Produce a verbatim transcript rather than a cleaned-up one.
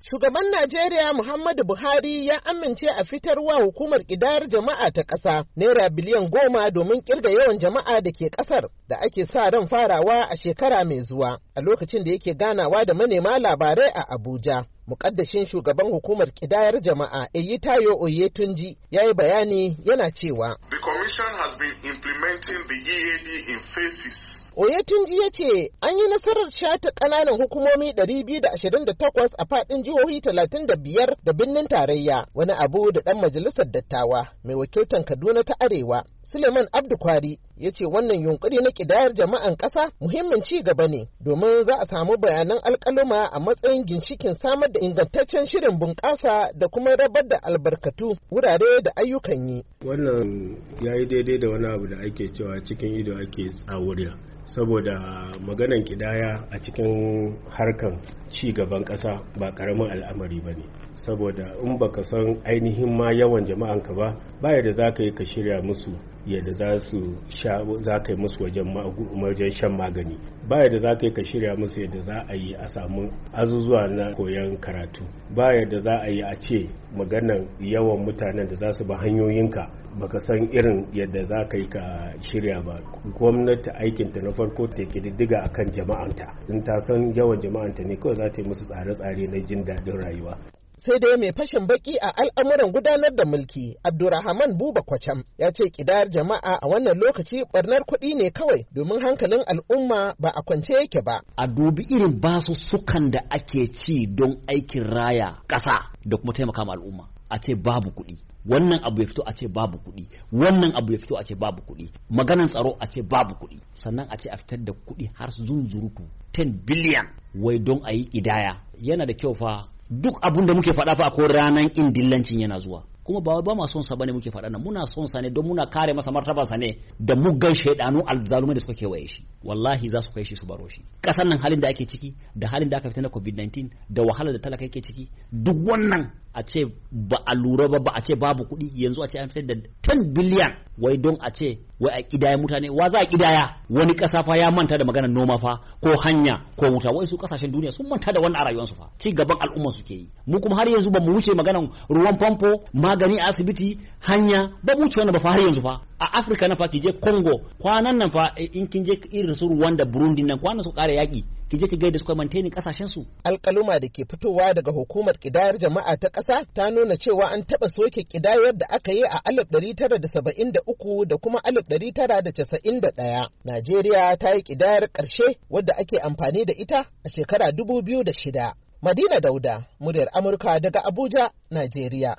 Shugaban Najeriya Muhammadu Buhari ya amince a fitarwa hukumar ƙidayar jama'a ta ƙasa naira biliyan goma domin ƙirga yawan jama'a da ke ƙasar da ake sa ran farawa a shekara mai zuwa a lokacin da yake ganawa da manema labarai a Abuja. Muƙaddashin shugaban hukumar ƙidayar jama'a Eyitayo Oyetunji ya yi bayani yana cewa The Commission has been implementing the E A D in phases. Oyetunji ya ce an yi nasarar shata ƙananan hukumomi ɗari biyu da ashirin da takwas a faɗin jihohi talatin da biyar da birnin tarayya, wani abu da ɗan majalisar dattawa mai wakiltan Kaduna ta Arewa Suleiman Abdu Kwari ya ce wannan yunkuri na ƙidayar jama'an ƙasa muhimmin ci gaba ne domin za a samu bayanan alƙaluma a matsayin ginshikin samar da ingantaccen shirin bunƙasa da kuma rabar da albarkatu wurare da ayyukan yi. Wannan ya yi daidai da wani abu da ake cewa cikin ido ake tsawuriya. Saboda maganan kidaya a cikin harkan ci gaban ƙasa ba ƙaramin al'amari ba ne, saboda in baka san ainihin ma yawan jama'anka ba baya da za ka yi ka shirya musu yadda za su sha za ka yi musu wajen shan magani, baya da za ka yi ka shirya musu yadda za a yi a samu azuzuwa na koyon karatu, baya da za a yi a ce maganan yawan mutanen da za su ba hanyoyinka baka san irin yadda za ka yi ka shirya ba. Gwamnati aikinta na farko ta kididdiga akan jama'anta, in ta san yawan jama'anta ne kawai za ta yi musu tsare-tsare na jin daɗin rayuwa. Sai dai mai fashin baki a al'amuran gudanar da mulki Abdurrahman Buba Kwacham ya ce ƙidayar jama'a a wannan lokaci barnar kuɗi ne kawai domin hankalin al'umma ba a kwance yake ba. A dubi irin basussukan da ake ci don aikin raya ƙasa da kuma taimaka ma al'umma. A ce babu kuɗi, wannan abu ya fito a ce babu kuɗi, wannan abu ya fito a ce babu kuɗi, maganan tsaro a ce babu kuɗi, sannan a ce a fitar da kuɗi har zunzurutu ten biliyan wai don a yi ƙidaya. Yana da kyau fa duk abun da muke faɗa fa akwai ranan ƙin dillancin yana zuwa, kuma ba ba ma son sa bane muke faɗa nan, muna son sa ne don muna kare masa martabarsa ne da muggan shaidanu alzalumai da suka kewaye shi. Wallahi za su kai shi su baro shi. Ƙasar nan halin da ake ciki da halin da aka fita na covid nineteen da wahalar da talaka yake ciki, duk wannan a ce ba a lura ba ba a ce babu kuɗi, yanzu a ce an fitar da ten biliyan wai don a ce wai a kidaya mutane. Wa za a kidaya? Wani ƙasa fa ya manta da maganar noma fa ko hanya ko wuta, wai su ƙasashen duniya sun manta da wannan a rayuwarsu fa, ci gaban al'umma suke yi. Mu kuma har yanzu ba mu wuce maganar ruwan famfo, magani a asibiti, hanya, ba mu wuce wannan ba fa har yanzu fa. A Afirka na fa ki je Congo kwanan nan fa in kin je irin su Rwanda, Burundi nan kwanan su ƙara yaƙi, ki je ki gaida suka maintain kasashen su. Alƙaluma da ke fitowa daga hukumar ƙidayar jama'a ta ƙasa ta nuna cewa an taɓa soke ƙidayar da aka yi a alif ɗari tara da saba'in da uku da kuma alif ɗari tara da casa'in da ɗaya. Najeriya ta yi ƙidayar ƙarshe wadda ake amfani da ita a shekara dubu biyu da shida. Madina Dauda, muryar Amurka daga Abuja, Najeriya.